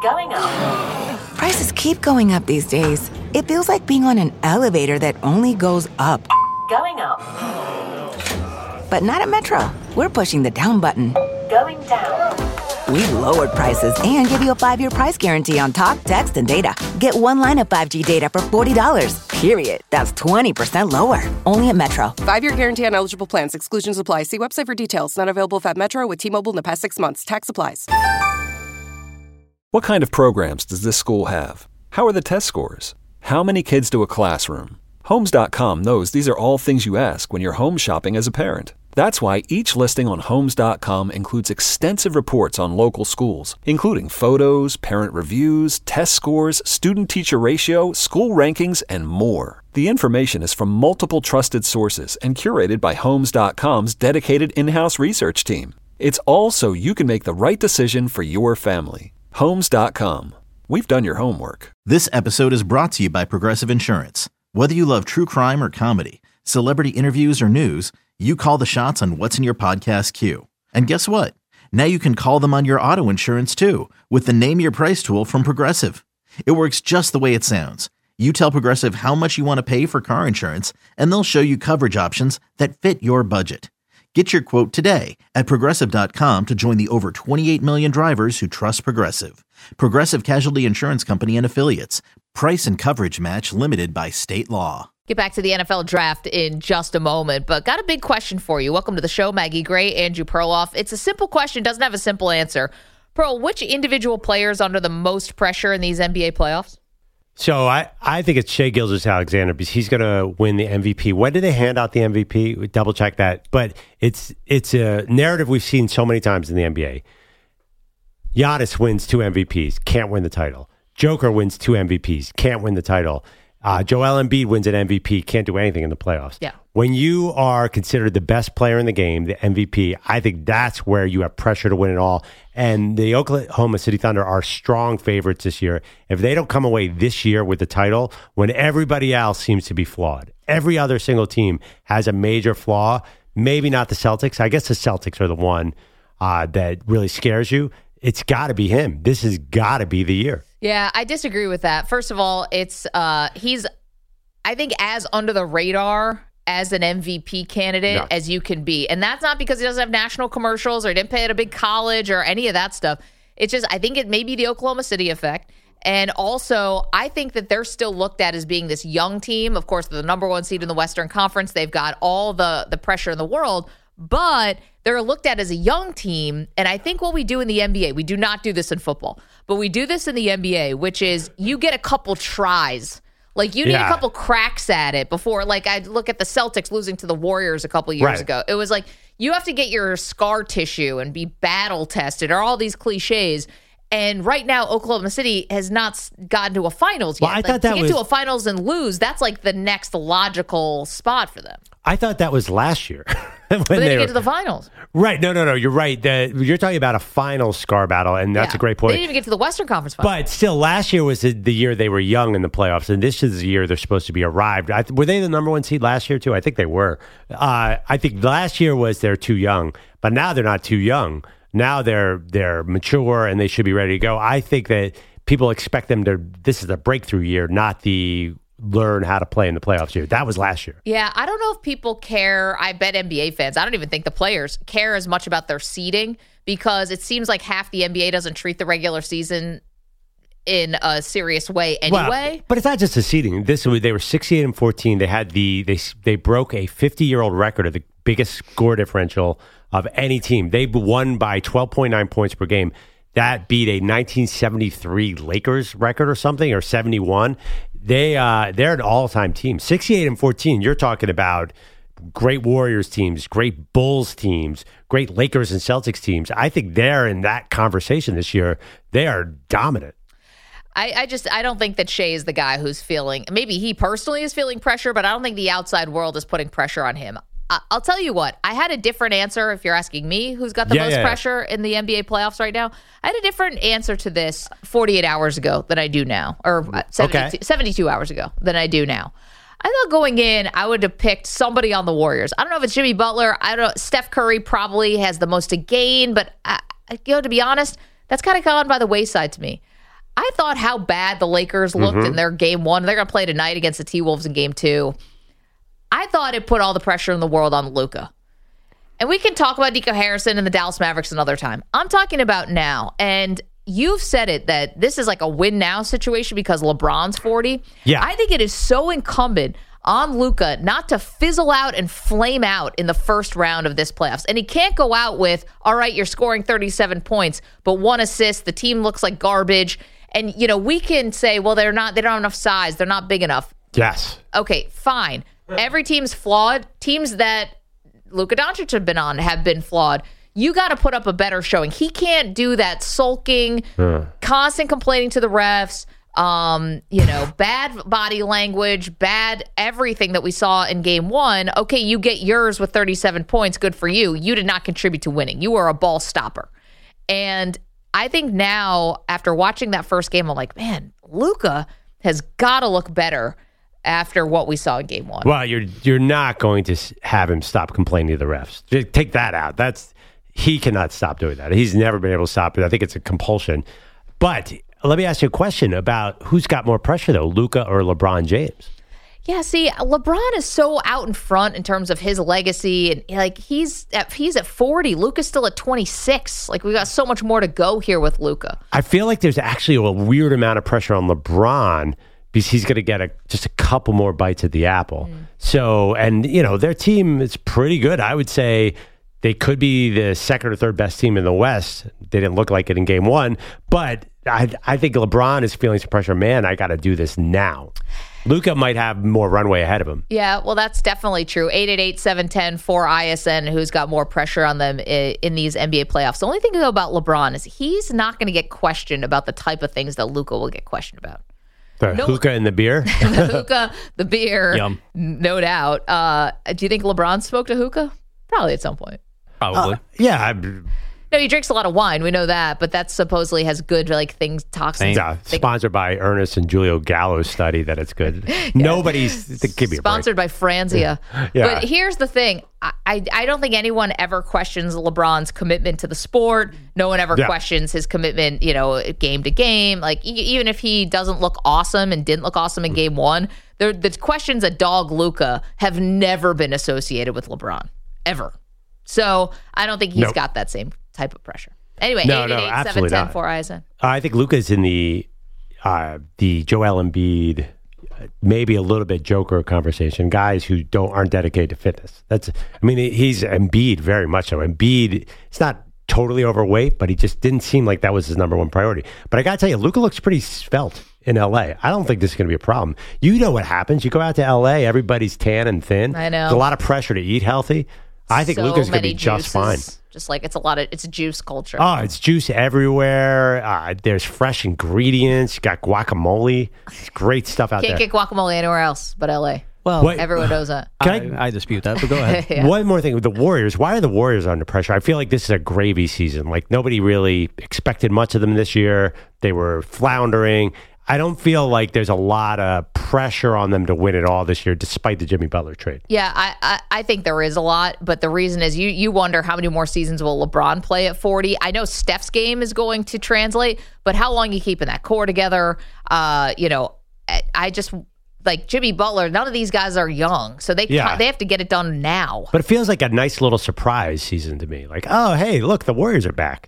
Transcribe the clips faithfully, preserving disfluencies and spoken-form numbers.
Going up. Prices keep going up these days. It feels like being on an elevator that only goes up. Going up. But not at Metro. We're pushing the down button. Going down. We've lowered prices and give you a five-year price guarantee on talk, text, and data. Get one line of five G data for forty dollars. Period. That's twenty percent lower. Only at Metro. Five-year guarantee on eligible plans. Exclusions apply. See website for details. Not available at Metro with T-Mobile in the past six months. Tax applies. What kind of programs does this school have? How are the test scores? How many kids do a classroom? Homes dot com knows these are all things you ask when you're home shopping as a parent. That's why each listing on Homes dot com includes extensive reports on local schools, including photos, parent reviews, test scores, student-teacher ratio, school rankings, and more. The information is from multiple trusted sources and curated by Homes dot com's dedicated in-house research team. It's all so you can make the right decision for your family. Homes dot com. We've done your homework. This episode is brought to you by Progressive Insurance. Whether you love true crime or comedy, celebrity interviews or news, you call the shots on what's in your podcast queue. And guess what? Now you can call them on your auto insurance too with the Name Your Price tool from Progressive. It works just the way it sounds. You tell Progressive how much you want to pay for car insurance, and they'll show you coverage options that fit your budget. Get your quote today at Progressive dot com to join the over twenty-eight million drivers who trust Progressive. Progressive Casualty Insurance Company and Affiliates. Price and coverage match limited by state law. Get back to the N F L draft in just a moment, but got a big question for you. Welcome to the show, Maggie Gray, Andrew Perloff. It's a simple question, doesn't have a simple answer. Pearl, which individual player is under the most pressure in these N B A playoffs? So I, I think it's Shai Gilgeous-Alexander because he's going to win the M V P. When did they hand out the M V P? We double check that. But it's it's a narrative we've seen so many times in the N B A. Giannis wins two M V Ps, can't win the title. Joker wins two M V Ps, can't win the title. Uh, Joel Embiid wins an M V P, can't do anything in the playoffs. Yeah. When you are considered the best player in the game, the M V P, I think that's where you have pressure to win it all. And the Oklahoma City Thunder are strong favorites this year. If they don't come away this year with the title, when everybody else seems to be flawed, every other single team has a major flaw, maybe not the Celtics. I guess the Celtics are the one uh, that really scares you. It's got to be him. This has got to be the year. Yeah, I disagree with that. First of all, it's uh, he's, I think, as under the radar as an M V P candidate no. as you can be. And that's not because he doesn't have national commercials or didn't play at a big college or any of that stuff. It's just, I think it may be the Oklahoma City effect. And also, I think that they're still looked at as being this young team. Of course, they're the number one seed in the Western Conference. They've got all the, the pressure in the world. But they're looked at as a young team, and I think what we do in the N B A, we do not do this in football, but we do this in the N B A, which is you get a couple tries. Like, you need yeah. a couple cracks at it before, like, I look at the Celtics losing to the Warriors a couple years right. ago. It was like, you have to get your scar tissue and be battle tested, or all these cliches. And right now, Oklahoma City has not gotten to a finals yet. Well, I like, thought that to get was... to a finals and lose, that's like the next logical spot for them. I thought that was last year. when but they, they didn't were... get to the finals. Right. No, no, no. You're right. The, you're talking about a final scar battle, and that's yeah. a great point. They didn't even get to the Western Conference Finals. But still, last year was the, the year they were young in the playoffs, and this is the year they're supposed to be arrived. I, were they the number one seed last year, too? I think they were. Uh, I think last year was they're too young, but now they're not too young. Now they're they're mature, and they should be ready to go. I think that people expect them to, this is a breakthrough year, not the learn how to play in the playoffs year. That was last year. Yeah, I don't know if people care. I bet N B A fans, I don't even think the players care as much about their seeding, because it seems like half the N B A doesn't treat the regular season in a serious way anyway. Well, but it's not just the seeding. This they were sixty-eight and fourteen. They had the they they broke a fifty-year-old record of the biggest score differential of any team. They won by twelve point nine points per game. That beat a nineteen seventy-three Lakers record or something, or seventy-one. They uh, they're an all-time team. sixty-eight and fourteen. You're talking about great Warriors teams, great Bulls teams, great Lakers and Celtics teams. I think they're in that conversation this year. They are dominant. I, I just I don't think that Shai is the guy who's feeling. Maybe he personally is feeling pressure, but I don't think the outside world is putting pressure on him. I'll tell you what, I had a different answer if you're asking me who's got the yeah, most yeah, pressure in the N B A playoffs right now. I had a different answer to this forty-eight hours ago than I do now, or seventy-two, okay. seventy-two hours ago than I do now. I thought going in, I would have picked somebody on the Warriors. I don't know if it's Jimmy Butler. I don't know. Steph Curry probably has the most to gain, but I, you know, to be honest, that's kind of gone by the wayside to me. I thought how bad the Lakers looked Mm-hmm. in their game one. They're going to play tonight against the T-Wolves in game two. I thought it put all the pressure in the world on Luka. And we can talk about Nico Harrison and the Dallas Mavericks another time. I'm talking about now. And you've said it that this is like a win now situation because LeBron's forty. Yeah. I think it is so incumbent on Luka not to fizzle out and flame out in the first round of this playoffs. And he can't go out with, all right, you're scoring thirty-seven points, but one assist, the team looks like garbage. And, you know, we can say, well, they're not, they don't have enough size, they're not big enough. Yes. Okay, fine. Every team's flawed. Teams that Luka Doncic have been on have been flawed. You got to put up a better showing. He can't do that sulking, Uh. constant complaining to the refs, um, you know, bad body language, bad everything that we saw in game one. Okay, you get yours with thirty-seven points. Good for you. You did not contribute to winning. You were a ball stopper. And I think now, after watching that first game, I'm like, man, Luka has got to look better after what we saw in game one. Well, you're you're not going to s- have him stop complaining to the refs. Just take that out. That's he cannot stop doing that. He's never been able to stop it. I think it's a compulsion. But let me ask you a question about who's got more pressure, though, Luka or LeBron James? Yeah, see, LeBron is so out in front in terms of his legacy, and like he's at he's at forty. Luka's still at twenty-six. Like we got so much more to go here with Luka. I feel like there's actually a weird amount of pressure on LeBron because he's going to get a, just a couple more bites at the apple. Mm. So, and you know, their team is pretty good. I would say they could be the second or third best team in the West. They didn't look like it in game one, but I, I think LeBron is feeling some pressure. Man, I got to do this now. Luka might have more runway ahead of him. Yeah, well, that's definitely true. eight eight eight, seven one zero, four I S N, who's got more pressure on them in, in these N B A playoffs. The only thing though about LeBron is he's not going to get questioned about the type of things that Luka will get questioned about. The No- hookah and the beer? The hookah, the beer, Yum. no doubt. Uh, do you think LeBron smoked a hookah? Probably at some point. Probably. Uh, yeah. I, No, he drinks a lot of wine. We know that, but that supposedly has good like things, toxins. yeah, sponsored by Ernest and Julio Gallo's study that it's good. Nobody's give me a break. Sponsored by Franzia. Yeah. But here's the thing. I, I, I don't think anyone ever questions LeBron's commitment to the sport. No one ever Yeah. questions his commitment, you know, game to game. Like, e- even if he doesn't look awesome and didn't look awesome in game one, the, the questions that dog Luka have never been associated with LeBron. Ever. So I don't think he's Nope. got that same type of pressure. Anyway, No, eight no, eight eight, seven absolutely one zero, not. four I S N. I think Luka's in the uh, the Joel Embiid, uh, maybe a little bit Joker conversation. Guys who don't aren't dedicated to fitness. That's I mean he's Embiid very much so. Embiid, it's not totally overweight, but he just didn't seem like that was his number one priority. But I got to tell you, Luka looks pretty svelte in L A. I don't think this is going to be a problem. You know what happens? You go out to L A, everybody's tan and thin. I know. There's a lot of pressure to eat healthy. I think So Luka's going to many be just fine. juices. Just like it's a lot of, it's a juice culture. Oh, it's juice everywhere. Uh, there's fresh ingredients. You got guacamole. It's great stuff out Can't there. get guacamole anywhere else but L A. Well, Wait. Everyone knows that. Can I, I dispute that, but go ahead. Yeah. One more thing with the Warriors. Why are the Warriors under pressure? I feel like this is a gravy season. Like nobody really expected much of them this year. They were floundering. I don't feel like there's a lot of pressure on them to win it all this year, despite the Jimmy Butler trade. Yeah, I, I, I think there is a lot, but the reason is you you wonder how many more seasons will LeBron play at forty. I know Steph's game is going to translate, but how long are you keeping that core together? Uh, you know, I, I just like Jimmy Butler. None of these guys are young, so they Yeah. they have to get it done now. But it feels like a nice little surprise season to me. Like, oh, hey, look, the Warriors are back.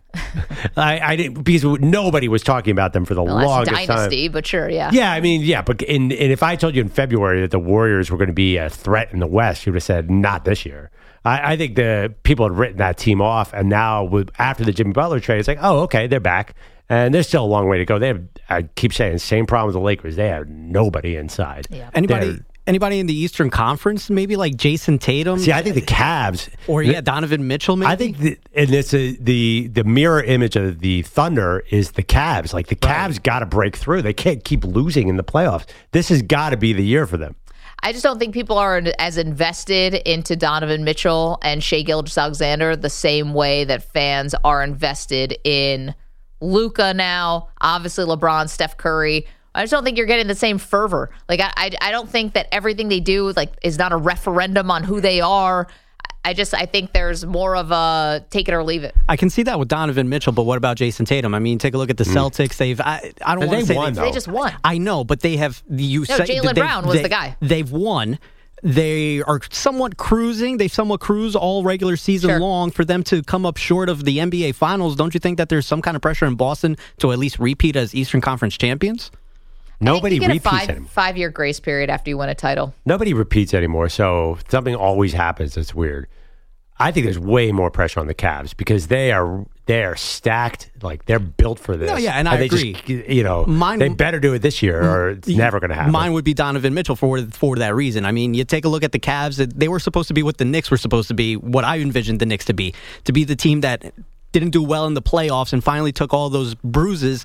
I, I didn't because nobody was talking about them for the Well, that's longest dynasty, time. but sure, yeah. Yeah, I mean, yeah, but in, and if I told you in February that the Warriors were going to be a threat in the West, you would have said not this year. I, I think the people had written that team off, and now with after the Jimmy Butler trade, it's like, oh, okay, they're back, and there's still a long way to go. They have, I keep saying, same problem with the Lakers. They have nobody inside. Yeah. Anybody They're- anybody in the Eastern Conference, maybe like Jason Tatum? See, I think the Cavs, Or, yeah, Donovan Mitchell, maybe? I think, the, and it's a, the the mirror image of the Thunder is the Cavs. Like the Cavs got to break through. They can't keep losing in the playoffs. This has got to be the year for them. I just don't think people are as invested into Donovan Mitchell and Shai Gilgeous-Alexander the same way that fans are invested in Luka now. Obviously, LeBron, Steph Curry. I just don't think you're getting the same fervor. Like I, I, I don't think that everything they do like is not a referendum on who they are. I just I think there's more of a take it or leave it. I can see that with Donovan Mitchell, but what about Jason Tatum? I mean, take a look at the Celtics. They've I, I don't And want to they say won, they've- though. They just won. I know, but they have you No, say Jaylen they- Brown was they- the guy. They've won. They are somewhat cruising. They somewhat cruise all regular season Sure. long. For them to come up short of the N B A Finals, don't you think that there's some kind of pressure in Boston to at least repeat as Eastern Conference champions? Nobody I think you get repeats a five, anymore. five year grace period after you win a title. Nobody repeats anymore, so something always happens that's weird. I think there's way more pressure on the Cavs because they are they are stacked, like they're built for this. No, yeah, and I they agree. Just, you know, Mine- they better do it this year, or it's never going to happen. Mine would be Donovan Mitchell for for that reason. I mean, you take a look at the Cavs; they were supposed to be what the Knicks were supposed to be, what I envisioned the Knicks to be, to be the team that didn't do well in the playoffs and finally took all those bruises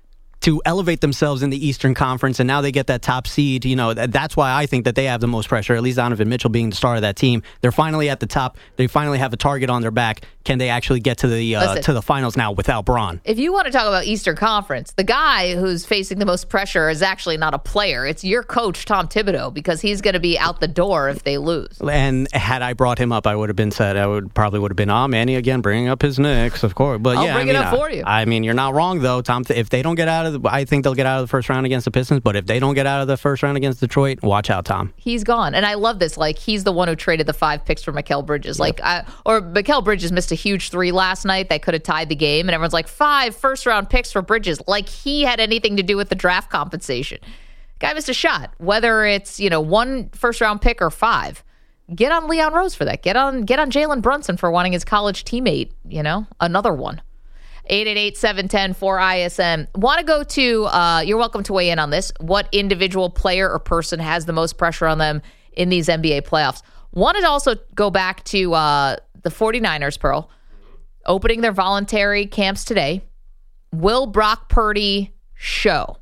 to elevate themselves in the Eastern Conference, and now they get that top seed. You know, that, that's why I think that they have the most pressure, at least Donovan Mitchell being the star of that team. They're finally at the top. They finally have a target on their back. Can they actually get to the uh, Listen. to the finals now without Braun? If you want to talk about Eastern Conference, the guy who's facing the most pressure is actually not a player. It's your coach, Tom Thibodeau, because he's going to be out the door if they lose. And had I brought him up, I would have been said, I would probably would have been, oh, Manny again, bringing up his Knicks, of course. But I'll yeah, bring I it mean, up I, for you. I mean, you're not wrong though, Tom. If they don't get out of, the, I think they'll get out of the first round against the Pistons. But if they don't get out of the first round against Detroit, watch out, Tom. He's gone. And I love this. Like, he's the one who traded the five picks for Mikal Bridges. Like, I, or Mikal Bridges missed a huge three last night that could have tied the game. And everyone's like, five first round picks for Bridges. Like he had anything to do with the draft compensation. Guy missed a shot, whether it's, you know, one first round pick or five. Get on Leon Rose for that. Get on, get on Jalen Brunson for wanting his college teammate, you know, another one. eight eight eight, seven one zero, four I S M. Want to go to, uh, you're welcome to weigh in on this. What individual player or person has the most pressure on them in these N B A playoffs? Wanted to also go back to uh, the 49ers, Pearl, opening their voluntary camps today. Will Brock Purdy show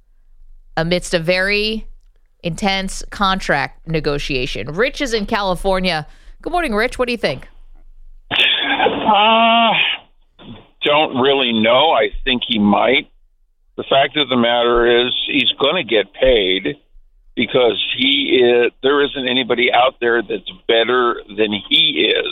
amidst a very intense contract negotiation? Rich is in California. Good morning, Rich. What do you think? Uh, don't really know. I think he might. The fact of the matter is he's going to get paid because he is, there isn't anybody out there that's better than he is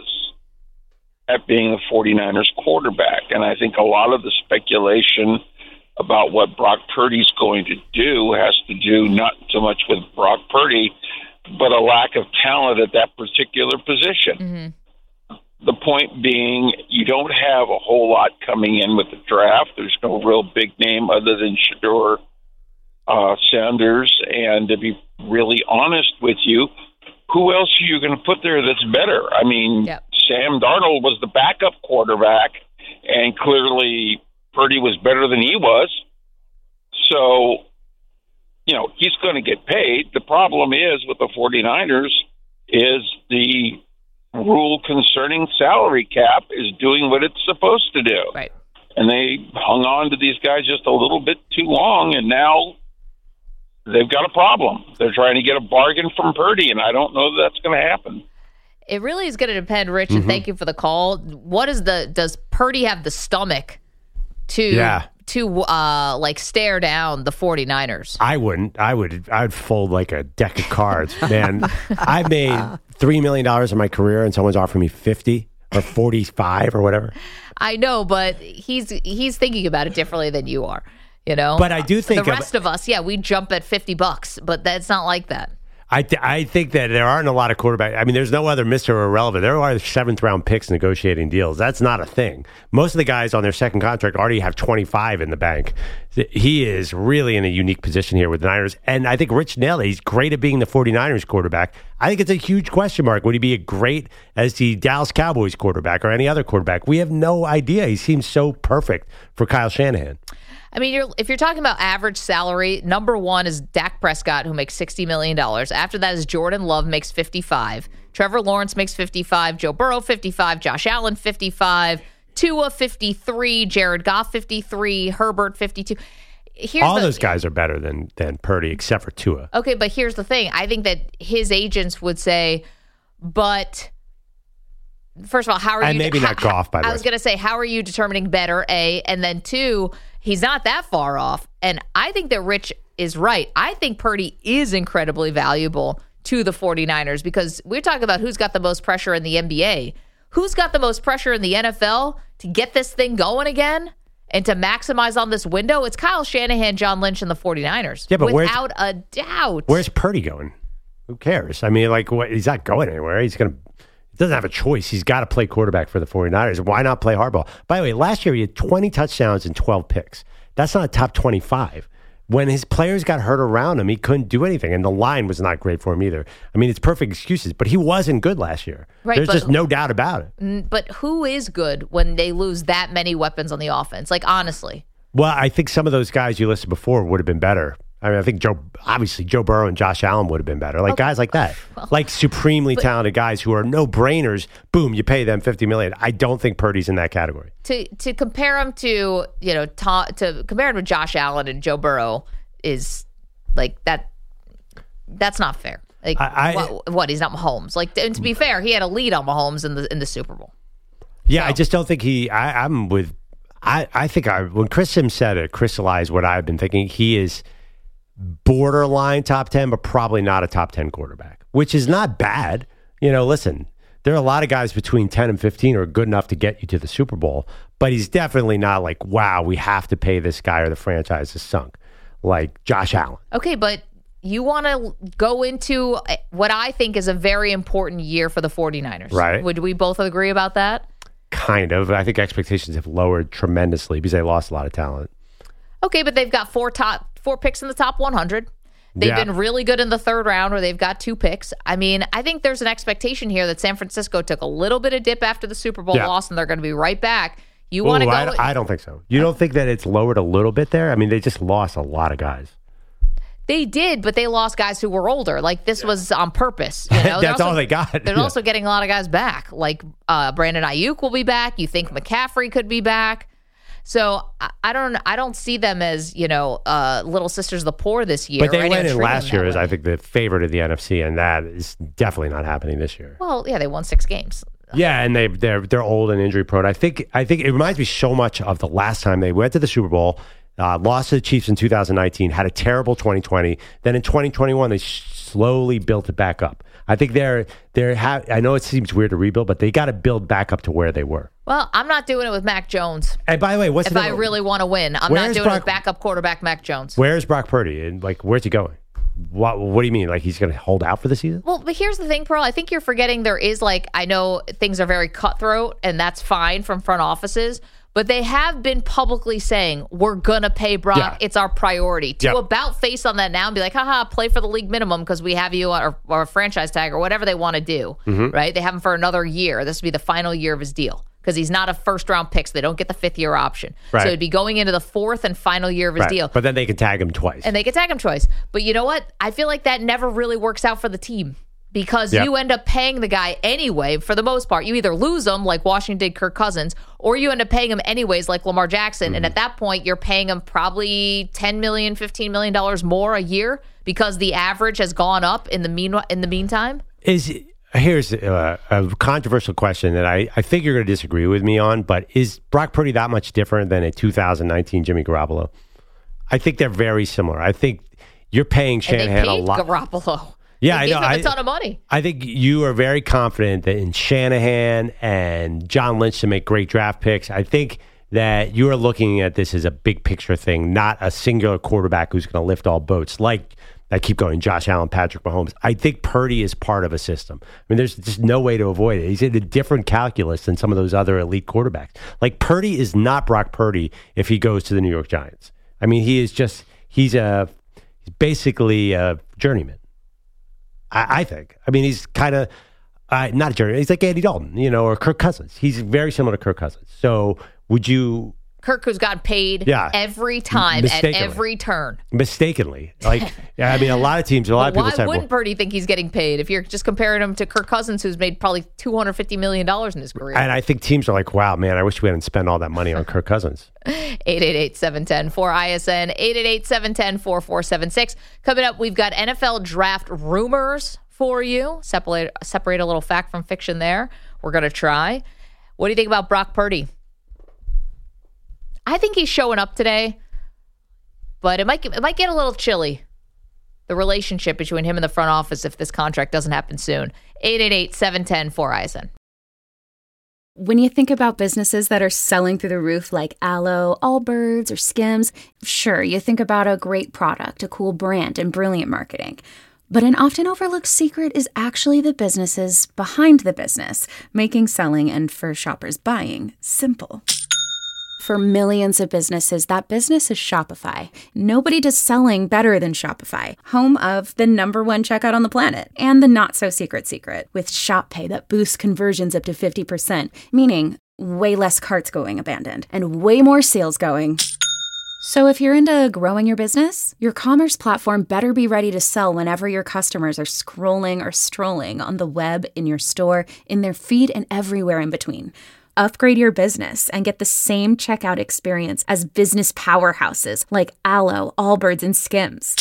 at being the 49ers quarterback. And I think a lot of the speculation about what Brock Purdy's going to do has to do not so much with Brock Purdy, but a lack of talent at that particular position. Mm-hmm. The point being, you don't have a whole lot coming in with the draft. There's no real big name other than Shedeur uh, Sanders. And to be really honest with you, who else are you going to put there that's better? I mean, Yep. Sam Darnold was the backup quarterback, and clearly Purdy was better than he was. So, you know, he's going to get paid. The problem is with the 49ers is the rule concerning salary cap is doing what it's supposed to do. Right. And they hung on to these guys just a little bit too long, and now they've got a problem. They're trying to get a bargain from Purdy, and I don't know that that's going to happen. It really is going to depend, Rich, Mm-hmm. and thank you for the call. What is the does Purdy have the stomach to Yeah. to uh like stare down the 49ers? I wouldn't. I would. I'd fold like a deck of cards, man. I've made three million dollars in my career, and someone's offering me fifty or forty-five or whatever. I know, but he's he's thinking about it differently than you are. You know, But I do think the of- rest of us, yeah, we jump at fifty bucks, but that's not like that. I th- I think that there aren't a lot of quarterbacks. I mean, there's no other Mister Irrelevant. There are seventh round picks negotiating deals. That's not a thing. Most of the guys on their second contract already have twenty-five in the bank. He is really in a unique position here with the Niners. And I think Rich nailed it. He's great at being the 49ers quarterback. I think it's a huge question mark. Would he be a great as the Dallas Cowboys quarterback or any other quarterback? We have no idea. He seems so perfect for Kyle Shanahan. I mean, you're, if you're talking about average salary, number one is Dak Prescott, who makes sixty million dollars. After that is Jordan Love, makes fifty-five. Trevor Lawrence makes fifty-five. Joe Burrow, fifty-five. Josh Allen, fifty-five. Tua, fifty-three. Jared Goff, fifty-three. Herbert, fifty-two. Here's All the, those guys are better than than Purdy, except for Tua. Okay, but here's the thing. I think that his agents would say, but first of all, how are And you... maybe not Goff, by the I way. was going to say, how are you determining better, A? And then two, he's not that far off. And I think that Rich is right. I think Purdy is incredibly valuable to the 49ers, because we're talking about who's got the most pressure in the N B A. Who's got the most pressure in the N F L to get this thing going again and to maximize on this window? It's Kyle Shanahan, John Lynch, and the 49ers. Yeah, but without a doubt. Where's Purdy going? Who cares? I mean, like, what, he's not going anywhere. He's going to, he doesn't have a choice. He's got to play quarterback for the 49ers. Why not play hardball? By the way, last year he had twenty touchdowns and twelve picks. That's not a top twenty-five. When his players got hurt around him, he couldn't do anything, and the line was not great for him either. I mean, it's perfect excuses, but he wasn't good last year. Right, There's but, just no doubt about it. But who is good when they lose that many weapons on the offense? Like, honestly. Well, I think some of those guys you listed before would have been better. I mean, I think Joe, obviously Joe Burrow and Josh Allen would have been better. Like okay. guys like that, well, like supremely but, talented guys who are no brainers. Boom, you pay them fifty million dollars. I don't think Purdy's in that category. To to compare him to you know to, to compare him with Josh Allen and Joe Burrow is like that. That's not fair. Like I, I, what, what? He's not Mahomes. Like, and to be fair, he had a lead on Mahomes in the in the Super Bowl. Yeah, so. I just don't think he. I, I'm with. I I think I when Chris Sims said it, crystallized what I've been thinking. He is borderline top ten, but probably not a top ten quarterback, which is not bad. You know, listen, there are a lot of guys between ten and fifteen who are good enough to get you to the Super Bowl, but he's definitely not like, wow, we have to pay this guy or the franchise is sunk, like Josh Allen. Okay, but you want to go into what I think is a very important year for the 49ers. Right. Would we both agree about that? Kind of. I think expectations have lowered tremendously because they lost a lot of talent. Okay, but they've got four top four picks in the top one hundred. They've yeah. been really good in the third round where they've got two picks. I mean, I think there's an expectation here that San Francisco took a little bit of dip after the Super Bowl yeah. loss, and they're going to be right back. You want to go? I, I don't think so. You don't think that it's lowered a little bit there? I mean, they just lost a lot of guys. They did, but they lost guys who were older. Like, this yeah. was on purpose. You know? That's also, all they got. They're yeah. also getting a lot of guys back. Like, uh, Brandon Ayuk will be back. You think McCaffrey could be back. So I, I don't I don't see them as, you know, uh, Little Sisters of the Poor this year. But they went in last year as, I think, the favorite of the N F C, and that is definitely not happening this year. Well, yeah, they won six games. Yeah, and they they're they're old and injury prone. I think I think it reminds me so much of the last time they went to the Super Bowl. Uh, lost to the Chiefs in two thousand nineteen, had a terrible twenty twenty. Then in twenty twenty-one, they slowly built it back up. I think they're they're. Ha- I know it seems weird to rebuild, but they got to build back up to where they were. Well, I'm not doing it with Mac Jones. And by the way, what's if the I really want to win? I'm not doing Brock, it with backup quarterback Mac Jones. Where's Brock Purdy? And like, where's he going? What What do you mean? Like he's going to hold out for the season? Well, but here's the thing, Pearl. I think you're forgetting there is like I know things are very cutthroat, and that's fine from front offices. But they have been publicly saying, we're going to pay Brock. Yeah. It's our priority. To yep. about face on that now and be like, haha, play for the league minimum because we have you or, or a franchise tag or whatever they want to do, mm-hmm. right? They have him for another year. This would be the final year of his deal because he's not a first-round pick, so they don't get the fifth-year option. Right. So it'd be going into the fourth and final year of his right. deal. But then they can tag him twice. And they can tag him twice. But you know what? I feel like that never really works out for the team. Because yep. you end up paying the guy anyway, for the most part. You either lose him, like Washington did Kirk Cousins, or you end up paying him anyways, like Lamar Jackson. Mm-hmm. And at that point, you're paying him probably ten million dollars, fifteen million dollars more a year because the average has gone up in the mean in the meantime. Is Here's a, a controversial question that I, I think you're going to disagree with me on, but is Brock Purdy that much different than a two thousand nineteen Jimmy Garoppolo? I think they're very similar. I think you're paying Shanahan and they paid a lot. Garoppolo. Yeah, I know. I, a ton of money. I think you are very confident that in Shanahan and John Lynch to make great draft picks. I think that you are looking at this as a big picture thing, not a singular quarterback who's going to lift all boats. Like I keep going, Josh Allen, Patrick Mahomes. I think Purdy is part of a system. I mean, there's just no way to avoid it. He's in a different calculus than some of those other elite quarterbacks. Like Purdy is not Brock Purdy if he goes to the New York Giants. I mean, he is just he's a he's basically a journeyman. I, I think. I mean, he's kind of uh, not a journeyman. He's like Andy Dalton, you know, or Kirk Cousins. He's very similar to Kirk Cousins. So would you... Kirk, who's gotten paid yeah, every time at every turn. Mistakenly. Like, yeah, I mean, a lot of teams, a lot well, of people say... Why wouldn't well, Purdy think he's getting paid if you're just comparing him to Kirk Cousins, who's made probably two hundred fifty million dollars in his career? And I think teams are like, wow, man, I wish we hadn't spent all that money on Kirk Cousins. eight eight eight, seven one zero, four I S N, eight eight eight, seven one zero, four four seven six. Coming up, we've got N F L draft rumors for you. Separate, separate a little fact from fiction there. We're going to try. What do you think about Brock Purdy? I think he's showing up today, but it might it might get a little chilly the relationship between him and the front office if this contract doesn't happen soon. eight eight eight, seven one zero, four I S N. When you think about businesses that are selling through the roof like Aloe, Allbirds, or Skims, sure, you think about a great product, a cool brand, and brilliant marketing. But an often overlooked secret is actually the businesses behind the business, making selling and for shoppers buying simple. For millions of businesses, that business is Shopify. Nobody does selling better than Shopify, home of the number one checkout on the planet and the not-so-secret secret with Shop Pay that boosts conversions up to fifty percent, meaning way less carts going abandoned and way more sales going. So if you're into growing your business, your commerce platform better be ready to sell whenever your customers are scrolling or strolling on the web, in your store, in their feed, and everywhere in between. Upgrade your business and get the same checkout experience as business powerhouses like Aloe, Allbirds, and Skims.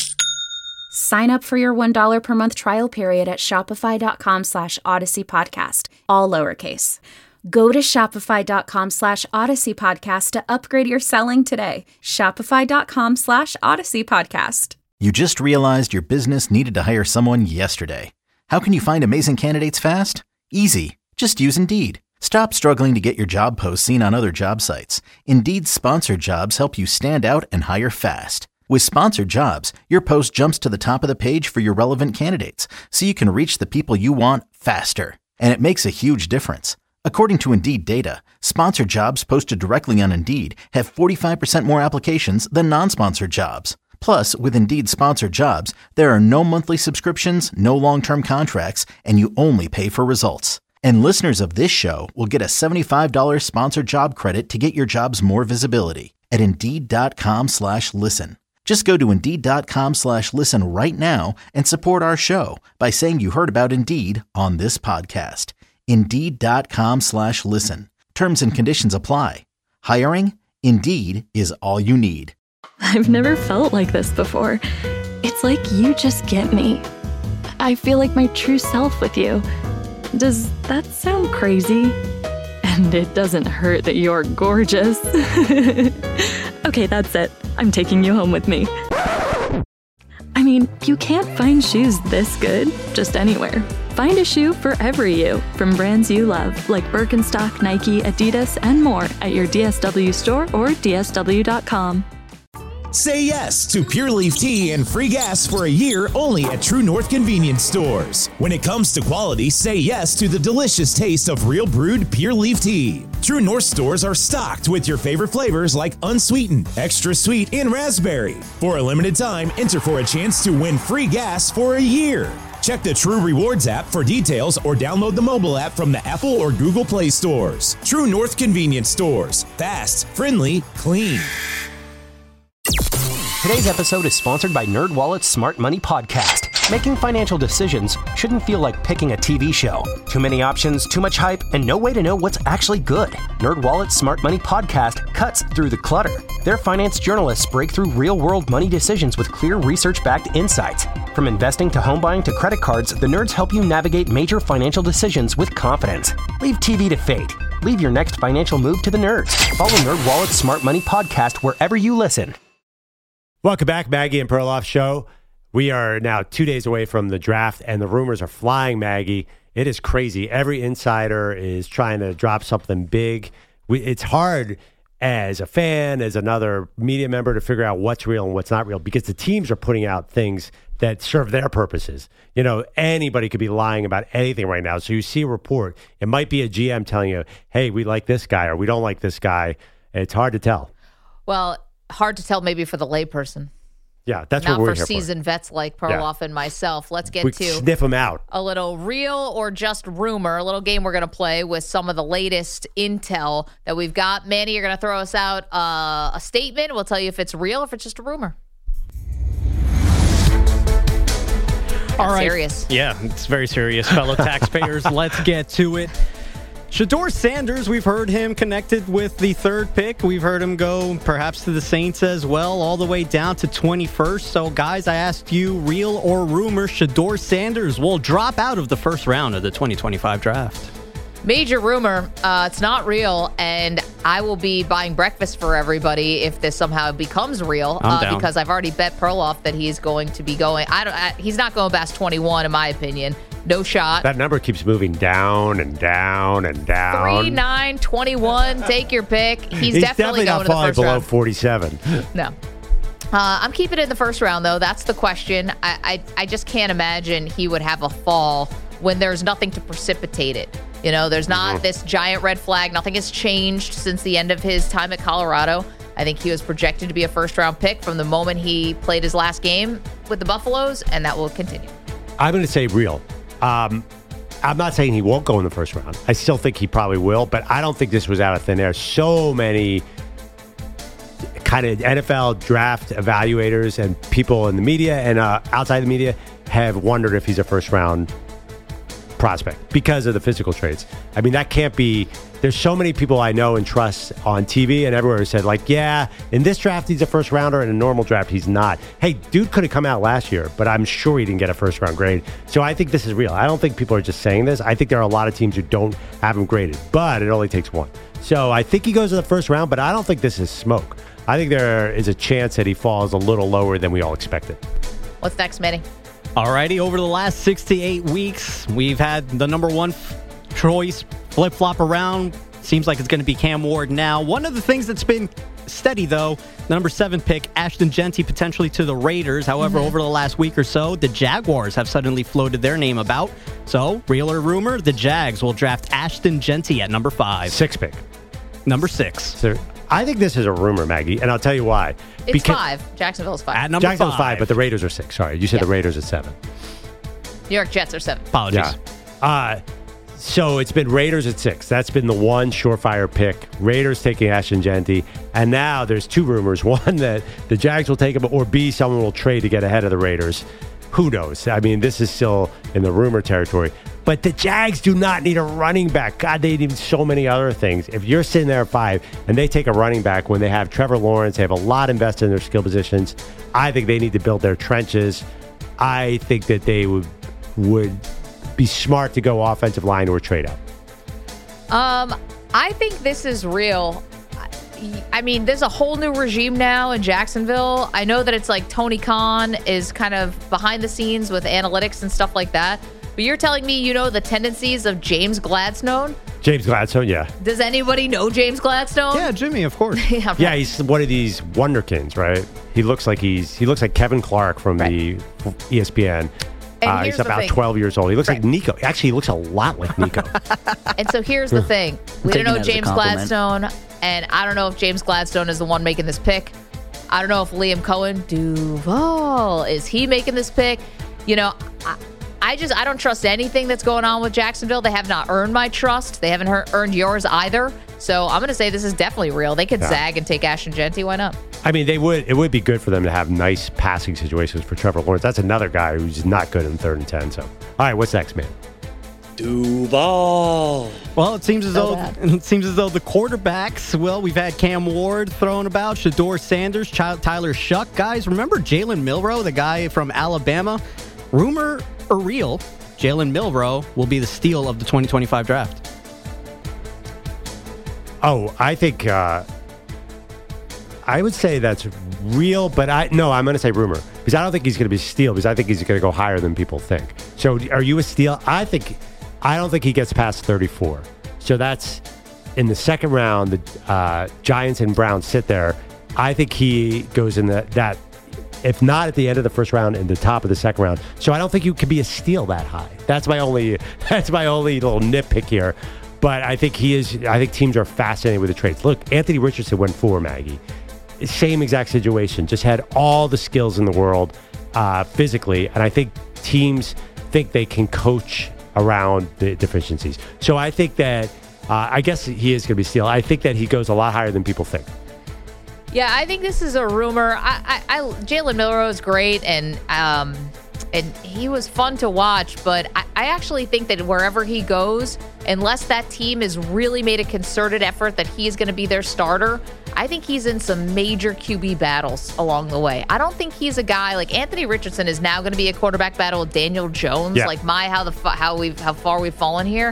Sign up for your one dollar per month trial period at shopify.com slash Odyssey Podcast, all lowercase. Go to shopify.com slash Odyssey Podcast to upgrade your selling today. Shopify.com slash Odyssey Podcast. You just realized your business needed to hire someone yesterday. How can you find amazing candidates fast? Easy. Just use Indeed. Stop struggling to get your job posts seen on other job sites. Indeed's sponsored jobs help you stand out and hire fast. With sponsored jobs, your post jumps to the top of the page for your relevant candidates, so you can reach the people you want faster. And it makes a huge difference. According to Indeed data, sponsored jobs posted directly on Indeed have forty-five percent more applications than non-sponsored jobs. Plus, with Indeed sponsored jobs, there are no monthly subscriptions, no long-term contracts, and you only pay for results. And listeners of this show will get a seventy-five dollars sponsored job credit to get your jobs more visibility at Indeed.com slash listen. Just go to Indeed.com slash listen right now and support our show by saying you heard about Indeed on this podcast. Indeed.com slash listen. Terms and conditions apply. Hiring? Indeed is all you need. I've never felt like this before. It's like you just get me. I feel like my true self with you. Does that sound crazy? And it doesn't hurt that you're gorgeous. Okay, that's it. I'm taking you home with me. I mean, you can't find shoes this good just anywhere. Find a shoe for every you from brands you love, like Birkenstock, Nike, Adidas, and more at your D S W store or D S W dot com. Say yes to Pure Leaf Tea and free gas for a year only at True North Convenience Stores. When it comes to quality, say yes to the delicious taste of real brewed Pure Leaf Tea. True North stores are stocked with your favorite flavors like unsweetened, extra sweet, and raspberry. For a limited time, enter for a chance to win free gas for a year. Check the True Rewards app for details or download the mobile app from the Apple or Google Play stores. True North Convenience Stores. Fast, friendly, clean. Today's episode is sponsored by NerdWallet's Smart Money Podcast. Making financial decisions shouldn't feel like picking a T V show. Too many options, too much hype, and no way to know what's actually good. NerdWallet's Smart Money Podcast cuts through the clutter. Their finance journalists break through real-world money decisions with clear research-backed insights. From investing to home buying to credit cards, the nerds help you navigate major financial decisions with confidence. Leave T V to fate. Leave your next financial move to the nerds. Follow NerdWallet's Smart Money Podcast wherever you listen. Welcome back, Maggie and Perloff Show. We are now two days away from the draft, and the rumors are flying, Maggie. It is crazy. Every insider is trying to drop something big. We, it's hard as a fan, as another media member, to figure out what's real and what's not real because the teams are putting out things that serve their purposes. You know, anybody could be lying about anything right now. So you see a report. It might be a G M telling you, hey, we like this guy or we don't like this guy. It's hard to tell. Well, hard to tell maybe for the layperson. Yeah, that's Not what we're for here seasoned for. vets like Perloff Yeah. and myself. Let's get we to sniff them out. a little real or just rumor, a little game we're going to play with some of the latest intel that we've got. Manny, you're going to throw us out uh, a statement. We'll tell you if it's real or if it's just a rumor. All right. Serious. Yeah, it's very serious, fellow taxpayers. Let's get to it. Shedeur Sanders, we've heard him connected with the third pick. We've heard him go perhaps to the Saints as well, all the way down to twenty-first. So, guys, I asked you, real or rumor, Shedeur Sanders will drop out of the first round of the twenty twenty-five draft. Major rumor. Uh, it's not real, and I will be buying breakfast for everybody if this somehow becomes real. I'm uh, down. Because I've already bet Perloff that he's going to be going. I don't. I, he's not going past twenty-one, in my opinion. No shot. That number keeps moving down and down and down. Three, nine, twenty-one. Take your pick. He's, He's definitely, definitely going not to the falling first below round. forty-seven. No. Uh, I'm keeping it in the first round, though. That's the question. I, I I just can't imagine he would have a fall when there's nothing to precipitate it. You know, there's not Mhm. this giant red flag. Nothing has changed since the end of his time at Colorado. I think he was projected to be a first-round pick from the moment he played his last game with the Buffaloes, and that will continue. I'm going to say real. Um, I'm not saying he won't go in the first round. I still think he probably will, but I don't think this was out of thin air. So many kind of N F L draft evaluators and people in the media and uh, outside the media have wondered if he's a first round prospect because of the physical traits. I mean, that can't be. There's so many people I know and trust on T V and everywhere who said, like, yeah, in this draft he's a first rounder, in a normal draft he's not. Hey, dude could have come out last year, but I'm sure he didn't get a first round grade. So I think this is real. I don't think people are just saying this. I think there are a lot of teams who don't have him graded, but it only takes one. So I think he goes to the first round, but I don't think this is smoke. I think there is a chance that he falls a little lower than we all expected. What's next, Manny? Alrighty, over the last six to eight weeks, we've had the number one f- choice flip-flop around. Seems like it's going to be Cam Ward now. One of the things that's been steady, though, the number seven pick, Ashton Genty, potentially to the Raiders. However, Mm-hmm. over the last week or so, the Jaguars have suddenly floated their name about. So, real or rumor, the Jags will draft Ashton Genty at number five. Six pick. Number six. So I think this is a rumor, Maggie, and I'll tell you why. It's Because- five. Jacksonville's five. At number Jacksonville's five. five, but the Raiders are six. Sorry, you said Yeah. the Raiders are seven. New York Jets are seven. Apologies. Yeah. Uh, so it's been Raiders at six. That's been the one surefire pick. Raiders taking Ashton Genty. And now there's two rumors. One, that the Jags will take him, or B, someone will trade to get ahead of the Raiders. Who knows? I mean, this is still in the rumor territory. But the Jags do not need a running back. God, they need so many other things. If you're sitting there at five and they take a running back when they have Trevor Lawrence, they have a lot invested in their skill positions, I think they need to build their trenches. I think that they would would be smart to go offensive line or trade up. Um, I think this is real. I mean, there's a whole new regime now in Jacksonville. I know that it's like Tony Khan is kind of behind the scenes with analytics and stuff like that. But you're telling me you know the tendencies of James Gladstone? James Gladstone, yeah. Does anybody know James Gladstone? Yeah, Jimmy, of course. yeah, right. Yeah, he's one of these wonderkins, right? He looks like he's he looks like Kevin Clark from the E S P N. And Uh, here's he's the about thing. twelve years old. He looks Right. like Nico. Actually, he looks a lot like Nico. And so here's the thing. We taking don't know that as a James compliment. Gladstone, and I don't know if James Gladstone is the one making this pick. I don't know if Liam Cohen, Duval, is he making this pick? You know, I, I just, I don't trust anything that's going on with Jacksonville. They have not earned my trust. They haven't heard, earned yours either. So I'm going to say this is definitely real. They could Yeah. zag and take Ashton Genty. Why not? I mean, they would. It would be good for them to have nice passing situations for Trevor Lawrence. That's another guy who's not good in third and ten. So, all right, what's next, man? Duval. Well, it seems as So though bad. it seems as though the quarterbacks. Well, we've had Cam Ward thrown about, Shador Sanders, Ch- Tyler Shuck. Guys, remember Jalen Milroe, the guy from Alabama? Rumor or real? Jalen Milroe will be the steal of the twenty twenty-five draft. Oh, I think uh, I would say that's real, but I no, I'm going to say rumor because I don't think he's going to be a steal because I think he's going to go higher than people think. So, are you a steal? I think I don't think he gets past thirty-four. So that's in the second round. The uh, Giants and Browns sit there. I think he goes in the, that. If not at the end of the first round, in the top of the second round. So I don't think you could be a steal that high. That's my only. That's my only little nitpick here. But I think he is. I think teams are fascinated with the traits. Look, Anthony Richardson went for Maggie. Same exact situation. Just had all the skills in the world uh, physically, and I think teams think they can coach around the deficiencies. So I think that uh, I guess he is going to be a steal. I think that he goes a lot higher than people think. Yeah, I think this is a rumor. I, I, I Jalen Milroe is great, and um, and he was fun to watch. But I, I actually think that wherever he goes, unless that team has really made a concerted effort that he is going to be their starter, I think he's in some major Q B battles along the way. I don't think he's a guy like Anthony Richardson is now going to be a quarterback battle with Daniel Jones. Yeah. Like my how the fu- how we've how far we've fallen here.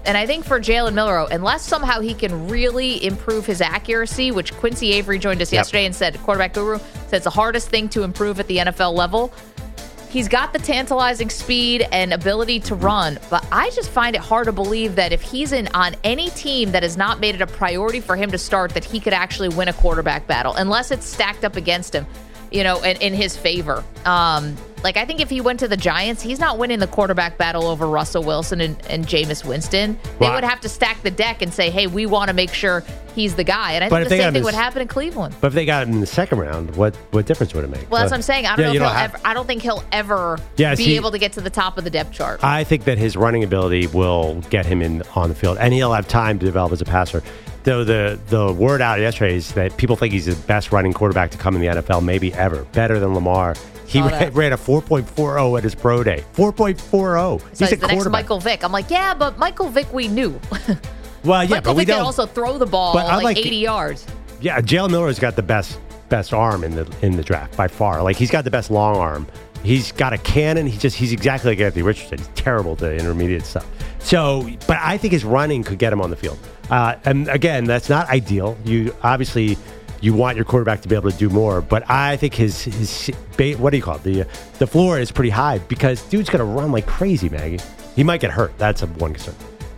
And I think for Jalen Milroe, unless somehow he can really improve his accuracy, which Quincy Avery joined us Yep. yesterday and said, quarterback guru, said it's the hardest thing to improve at the N F L level. He's got the tantalizing speed and ability to run, but I just find it hard to believe that if he's in on any team that has not made it a priority for him to start, that he could actually win a quarterback battle, unless it's stacked up against him, you know, in, in his favor. Um, like, I think if he went to the Giants, he's not winning the quarterback battle over Russell Wilson and, and Jameis Winston. They Well, would have to stack the deck and say, hey, we want to make sure he's the guy. And I But think if the they got same him thing as- would happen in Cleveland. But if they got him in the second round, what what difference would it make? Well, that's Uh, what I'm saying. I don't yeah, know if you he'll don't have- ever. I don't think he'll ever Yeah, be see- able to get to the top of the depth chart. I think that his running ability will get him in on the field, and he'll have time to develop as a passer. Though the the word out yesterday is that people think he's the best running quarterback to come in the N F L, maybe ever, better than Lamar. He Saw ran, that. ran a four point four oh at his pro day. four point four oh. So He's he's a the next quarterback. Michael Vick. I'm like, yeah, but Michael Vick we knew. Well, yeah, Michael but we Vick can don't. also throw the ball But I like, like- eighty yards. Yeah, Jalen Miller's got the best best arm in the in the draft by far. Like, he's got the best long arm. He's got a cannon. He just he's exactly like Anthony Richardson. He's terrible to intermediate stuff. So, but I think his running could get him on the field. Uh, and again, that's not ideal. You obviously you want your quarterback to be able to do more, but I think his his ba- what do you call it? The uh, the floor is pretty high because dude's gonna run like crazy, Maggie. He might get hurt. That's a one concern.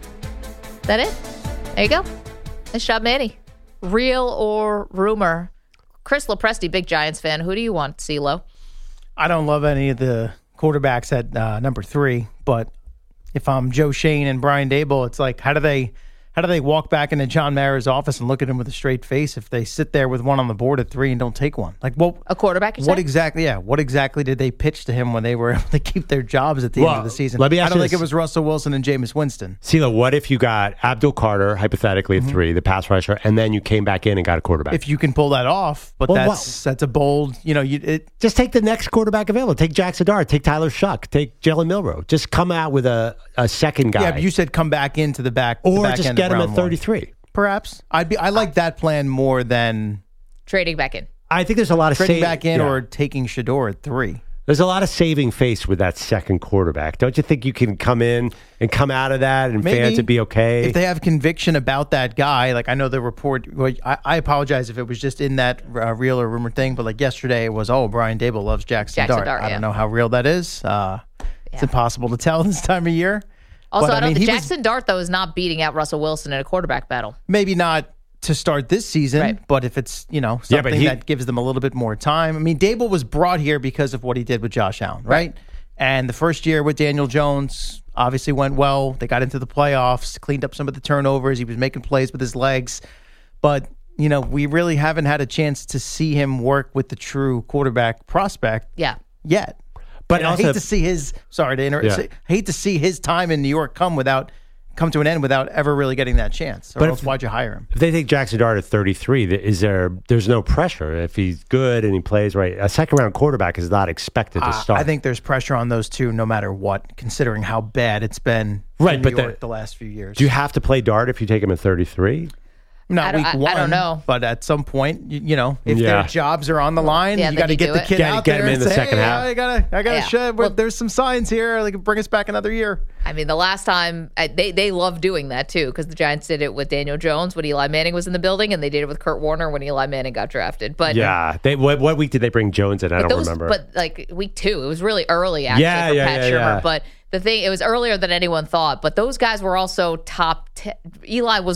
That it? There you go. Nice job, Manny. Real or rumor? Chris Lopresti, big Giants fan. Who do you want, CeeLo? I don't love any of the quarterbacks at uh, number three, but if I'm Joe Shane and Brian Daboll, it's like, how do they how do they walk back into John Mara's office and look at him with a straight face if they sit there with one on the board at three and don't take one? Like, what a quarterback? What exactly? Yeah, what exactly did they pitch to him when they were able to keep their jobs at the Well, end of the season? let me I ask don't you think this. it was Russell Wilson and Jameis Winston. CeeLo, what if you got Abdul Carter, hypothetically Mm-hmm. at three, the pass rusher, and then you came back in and got a quarterback? If you can pull that off, but Well, that's that's a bold, you know, you it, Just take the next quarterback available. Take Jackson Dart. Take Tyler Shuck. Take Jalen Milroe. Just come out with a, a second guy. yeah. But you said come back into the back, the or back just end get of him round at one. thirty-three. Perhaps I'd be. I like that plan more than Trading back in. I think there's a lot of trading sa- back in yeah. or taking Shador at three. There's a lot of saving face with that second quarterback. Don't you think you can come in and come out of that and Maybe fans would be okay? if they have conviction about that guy. Like I know the report. Well, I, I apologize if it was just in that uh, real or rumor thing, but like yesterday it was, oh, Brian Daboll loves Jackson, Jackson Dart. Dart, I yeah. don't know how real that is. Uh, It's impossible to tell this time of year. Also, But, I don't mean, think he was- Jackson Dart, though, is not beating out Russell Wilson in a quarterback battle. maybe not to start this season, Right. but if it's, you know, Yeah, but something he- that gives them a little bit more time. I mean, Dable was brought here because of what he did with Josh Allen, right? And the first year with Daniel Jones obviously went well. They got into the playoffs, cleaned up some of the turnovers. He was making plays with his legs. But, you know, we really haven't had a chance to see him work with the true quarterback prospect Yeah. yet. But And also- I hate to see his, sorry to interrupt, Yeah. I hate to see his time in New York come without, come to an end without ever really getting that chance. Or But else if- why'd you hire him? If they take Jackson Dart at thirty-three, th- is there? There's no pressure if he's good and he plays right. A second round quarterback is not expected to Uh, start. I think there's pressure on those two no matter what, considering how bad it's been Right, in New but the- York the, last few years. Do you have to play Dart if you take him at thirty-three? Not I don't- week I- I one. don't know. But at some point, you, you know, if Yeah. their jobs are on the line, Yeah, you then got to you get do the it. kid Get- out get there him in and the say, second hey, half. I gotta, I gotta Yeah. shed. Well- there's some signs here. Like bring us back another year. I mean, the last time I, they they love doing that too, because the Giants did it with Daniel Jones when Eli Manning was in the building, and they did it with Kurt Warner when Eli Manning got drafted. But Yeah. They, what, what week did they bring Jones in? I but don't those, remember. But like week two, it was really early actually Yeah, for yeah, Pat yeah, Shurmur. yeah. But the thing, it was earlier than anyone thought. But those guys were also top ten. Eli was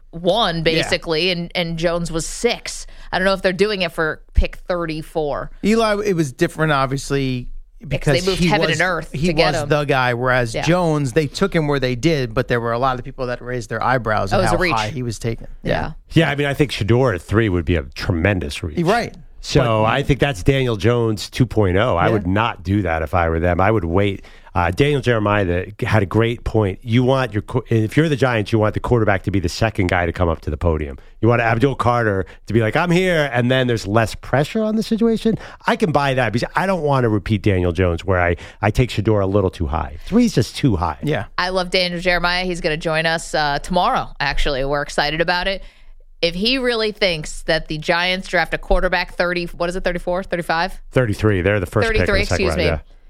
one basically, and and Jones was six. I don't know if they're doing it for pick thirty-four. Eli, it was different, obviously, because they moved he heaven was, and earth He to get was him. the guy, whereas Yeah. Jones, they took him where they did, but there were a lot of people that raised their eyebrows Oh, at it was how a reach. high he was taken. Yeah. yeah, I mean, I think Shador at three would be a tremendous reach. You're right. So I think that's Daniel Jones two point oh. I Yeah. would not do that if I were them. I would wait. Uh, Daniel Jeremiah that had a great point. You want your qu- if you're the Giants, you want the quarterback to be the second guy to come up to the podium. You want Abdul Carter to be like, I'm here, and then there's less pressure on the situation. I can buy that because I don't want to repeat Daniel Jones where I, I take Shador a little too high. Three's just too high. Yeah. I love Daniel Jeremiah. He's going to join us uh, tomorrow, actually. We're excited about it. If he really thinks that the Giants draft a quarterback thirty, what is it, thirty-four, thirty-five? thirty-three. They're the first pick in thirty-three, the second excuse round. me. Yeah.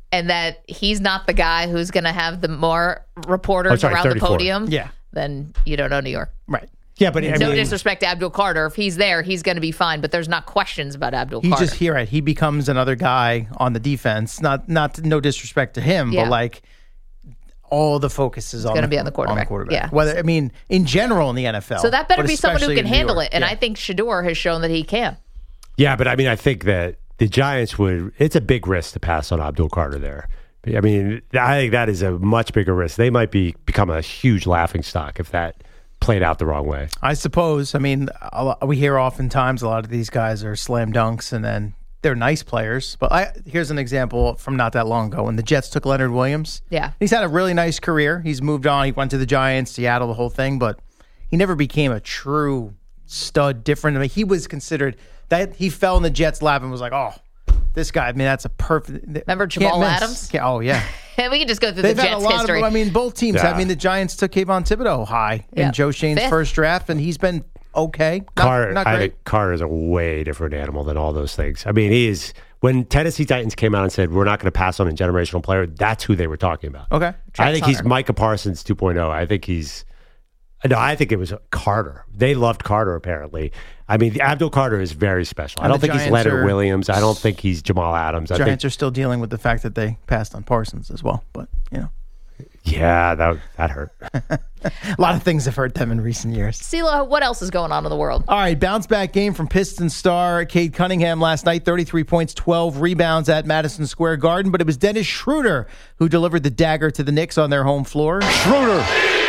and that he's not the guy who's going to have the more reporters Oh, sorry, around thirty-four. the podium, Yeah. then you don't know New York. Right. Yeah, but I No mean, disrespect to Abdul Carter. If he's there, he's going to be fine, but there's not questions about Abdul He Carter. just hear it. He becomes another guy on the defense. Not not no disrespect to him, Yeah. but like all the focus is on gonna the, be on the quarterback. Yeah. Whether I mean in general in the N F L. so that better but be someone who especially can in New handle York. it, and Yeah. I think Shador has shown that he can. yeah, but I mean, I think that the Giants would. It's a big risk to pass on Abdul Carter there. I mean, I think that is a much bigger risk. They might be become a huge laughing stock if that played out the wrong way. I suppose. I mean, a lot, we hear oftentimes a lot of these guys are slam dunks, and then they're nice players. But I, here's an example from not that long ago when the Jets took Leonard Williams. Yeah. He's had a really nice career. He's moved on. He went to the Giants, Seattle, the whole thing, but he never became a true stud. Different. I mean, he was considered that he fell in the Jets' lap and was like, oh, this guy. I mean, that's a perfect. Remember can't Jamal miss. Adams? Can't- oh yeah. And we can just go through They've the had Jets a lot history. of. I mean, both teams. Yeah. I mean, the Giants took Kayvon Thibodeau high Yeah. in Joe Shane's Fifth. first draft, and he's been okay. Not, Carter, not I great. think Carter is a way different animal than all those things. I mean, he is. When Tennessee Titans came out and said we're not going to pass on a generational player, that's who they were talking about. Okay. I think he's Hunter. Micah Parsons two point oh. I think he's. No, I think it was Carter. They loved Carter, apparently. I mean, Abdul Carter is very special. I And don't the think he's Giants Leonard are- Williams. I don't think he's Jamal Adams. I Giants think, are still dealing with the fact that they passed on Parsons as well. But, you know, yeah, that that hurt. a lot of things have hurt them in recent years. CeeLo, what else is going on in the world? All right, bounce back game from Pistons star Cade Cunningham last night. thirty-three points, twelve rebounds at Madison Square Garden. But it was Dennis Schroeder who delivered the dagger to the Knicks on their home floor. Schroeder.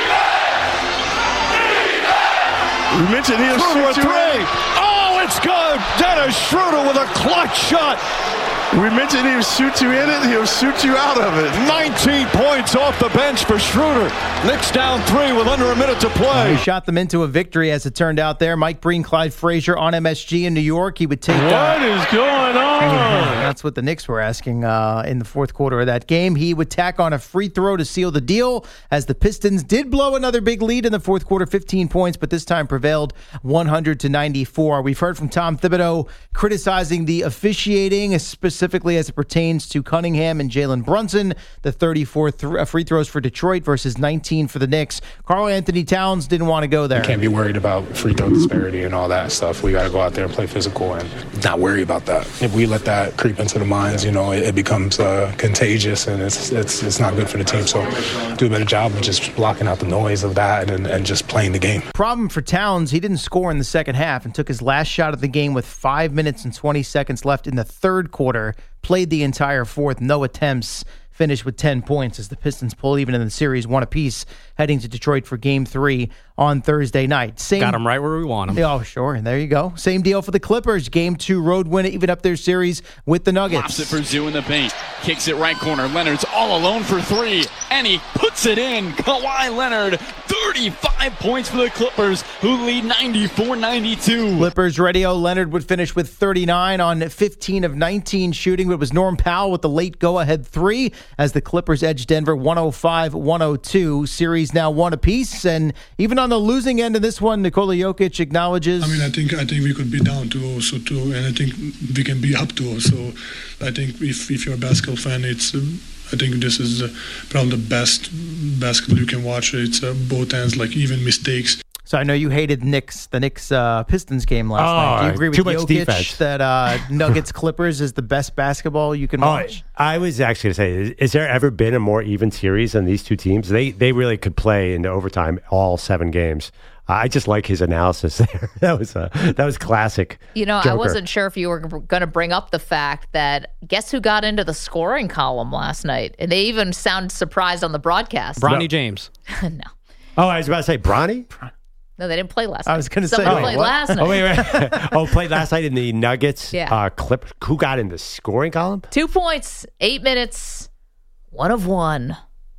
We mentioned he has Schroeder three. Oh, it's good. Dennis Schroeder with a clutch shot. We mentioned he would shoot you in it, he'll shoot you out of it. nineteen points off the bench for Schroeder. Knicks down three with under a minute to play. He shot them into a victory, as it turned out there. Mike Breen, Clyde Frazier on M S G in New York. He would take. What uh, is going on? That's what the Knicks were asking uh, in the fourth quarter of that game. He would tack on a free throw to seal the deal, as the Pistons did blow another big lead in the fourth quarter, fifteen points, but this time prevailed one hundred to ninety-four. We've heard from Tom Thibodeau criticizing the officiating, specifically as it pertains to Cunningham and Jalen Brunson, the thirty-four th- free throws for Detroit versus nineteen for the Knicks. Karl Anthony Towns didn't want to go there. Can't be worried about free throw disparity and all that stuff. We got to go out there and play physical and not worry about that. If we let that creep into the minds, you know, it, it becomes uh, contagious and it's it's it's not good for the team. So do a better job of just blocking out the noise of that and, and just playing the game. Problem for Towns, he didn't score in the second half and took his last shot of the game with five minutes and twenty seconds left in the third quarter. Played the entire fourth, no attempts, finished with ten points as the Pistons pull even in the series, one apiece, heading to Detroit for game three on Thursday night. Same, Got him right where we want him. Oh, sure. And there you go. Same deal for the Clippers. Game two road win, even up their series with the Nuggets. Pops it for Zoo in the paint. Kicks it right corner. Leonard's all alone for three. And he puts it in. Kawhi Leonard, thirty-five points for the Clippers, who lead ninety-four ninety-two. Clippers radio. Leonard would finish with thirty-nine on fifteen of nineteen shooting, but it was Norm Powell with the late go-ahead three as the Clippers edge Denver one oh five one oh two. Series now one apiece, and even on the losing end of this one, Nikola Jokic acknowledges. I mean, I think I think we could be down two also too, and I think we can be up two also. I think if if you're a basketball fan, it's. Um, I think this is uh, probably the best basketball you can watch. It's uh, both ends, like even mistakes. So I know you hated Knicks, the Knicks uh, Pistons game last Oh, night. Do you agree with too much Jokic defense. that uh, Nuggets Clippers is the best basketball you can Oh, watch? I was actually going to say, is, is there ever been a more even series than these two teams? They they really could play into overtime all seven games. I just like his analysis there. That was a, that was classic. You know, Joker. I wasn't sure if you were going to bring up the fact that guess who got into the scoring column last night? And they even sound surprised on the broadcast. Bronny No. James. no. Oh, I was about to say Bronny. No, they didn't play last night. I was going to say, Somebody oh, played what? last night. Oh wait, wait. oh, played last night in the Nuggets. Yeah. Uh, clip. Who got in the scoring column? Two points, eight minutes, one of one.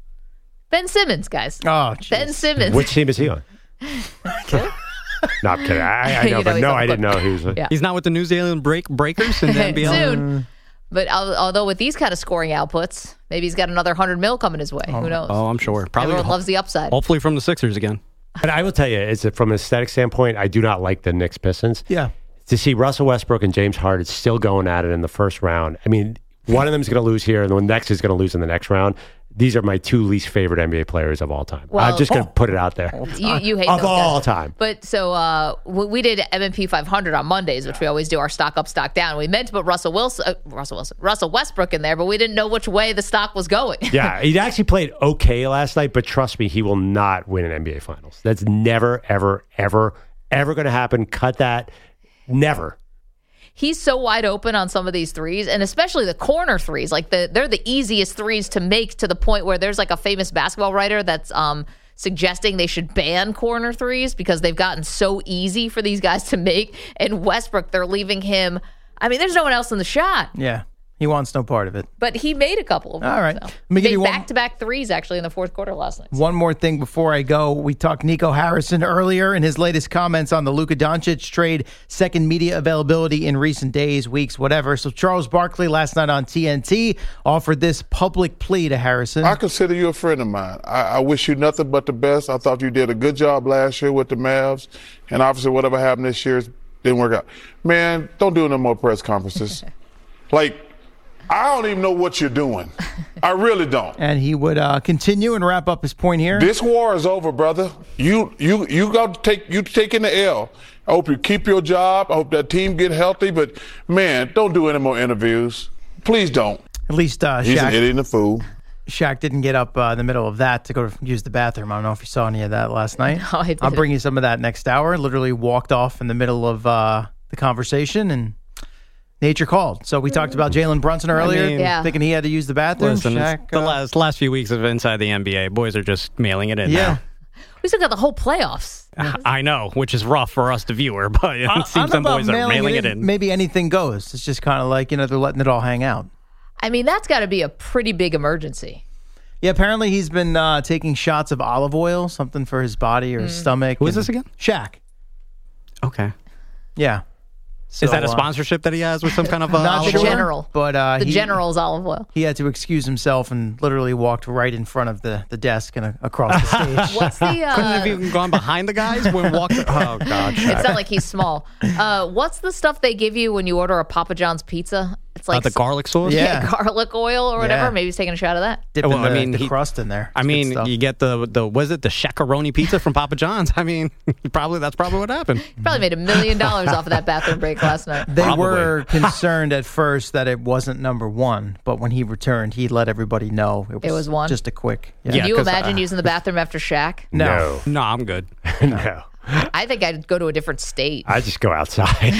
Ben Simmons, guys. Oh, Ben Simmons. Which team is he on? No, I'm kidding. I, I know, You know but he's no, on I the didn't know he was. A, Yeah. He's not with the New Zealand break breakers and then beyond. Soon. But al- although with these kind of scoring outputs, maybe he's got another hundred mil coming his way. Who knows? Oh, I'm sure. Probably. Everyone loves the upside. Hopefully from the Sixers again. But I will tell you, is that from an aesthetic standpoint, I do not like the Knicks Pistons. Yeah. To see Russell Westbrook and James Harden still going at it in the first round. I mean, One of them is going to lose here, and the next is going to lose in the next round. These are my two least favorite N B A players of all time. Well, I'm just going to put it out there. You, you hate of those all guys. time. But so uh, we we did M and P five hundred on Mondays, which we always do our stock up, stock down. We meant to put Russell Wilson, uh, Russell Wilson, Russell Westbrook in there, but we didn't know which way the stock was going. Yeah, he actually played okay last night, but trust me, he will not win an N B A Finals. That's never, ever, ever, ever going to happen. Cut that. Never. He's so wide open on some of these threes, and especially the corner threes. Like the they're the easiest threes to make, to the point where there's like a famous basketball writer that's um, suggesting they should ban corner threes because they've gotten so easy for these guys to make. And Westbrook, they're leaving him. I mean, there's no one else in the shot. Yeah. He wants no part of it. But he made a couple of them. All right. So. Let me give Made you one- back-to-back threes, actually, in the fourth quarter last night. One more thing before I go. We talked Nico Harrison earlier in his latest comments on the Luka Doncic trade, second media availability in recent days, weeks, whatever. So Charles Barkley last night on T N T offered this public plea to Harrison. I consider you a friend of mine. I, I wish you nothing but the best. I thought you did a good job last year with the Mavs, and obviously whatever happened this year didn't work out. Man, don't do no more press conferences. Like, I don't even know what you're doing. I really don't. And he would uh, continue and wrap up his point here. This war is over, brother. You you you got to take you taking the L. I hope you keep your job. I hope that team get healthy. But man, don't do any more interviews. Please don't. At least uh, He's Shaq, an idiot and a fool. Shaq didn't get up uh, in the middle of that to go to use the bathroom. I don't know if you saw any of that last night. No, I didn't. I'll bring you some of that next hour. Literally walked off in the middle of uh, the conversation and nature called. So we talked about Jalen Brunson earlier, I mean, Yeah. thinking he had to use the bathroom. Listen, it's Shaq, the uh, last last few weeks of Inside the N B A, boys are just mailing it in Yeah. now. We still got the whole playoffs. I know, which is rough for us, the viewer, but it I- I seems don't some know about boys are mailing it in. Maybe anything goes. It's just kind of like, you know, they're letting it all hang out. I mean, that's got to be a pretty big emergency. Yeah, apparently he's been uh, taking shots of olive oil, something for his body or his Mm. stomach. Who is and- this again? Shaq. Okay. Yeah. Is that a So, uh, sponsorship that he has with some kind of uh, Not olive sure, oil? General. But uh, The he, General's olive oil. he had to excuse himself and literally walked right in front of the, the desk and uh, across the stage. What's the? Couldn't have Uh, even gone behind the guys when walking. Oh God! it's not like he's small. Uh, what's the stuff they give you when you order a Papa John's pizza? It's like Uh, the garlic sauce. yeah, Yeah. garlic oil or whatever. Yeah. Maybe he's taking a shot of that. Dipping Well, I the, mean, the he- crust in there. I It's good mean, stuff. you get the the was it the shakaroni pizza from Papa John's? I mean, probably that's probably what happened. Probably made a million dollars off of that bathroom break last night. They Probably. were concerned at first that it wasn't number one, but when he returned, he let everybody know it was, It was one? just a quick. Can Yeah, you 'cause, imagine uh, using the bathroom after Shaq? No. No, I'm good. No. I think I'd go to a different state. I just go outside.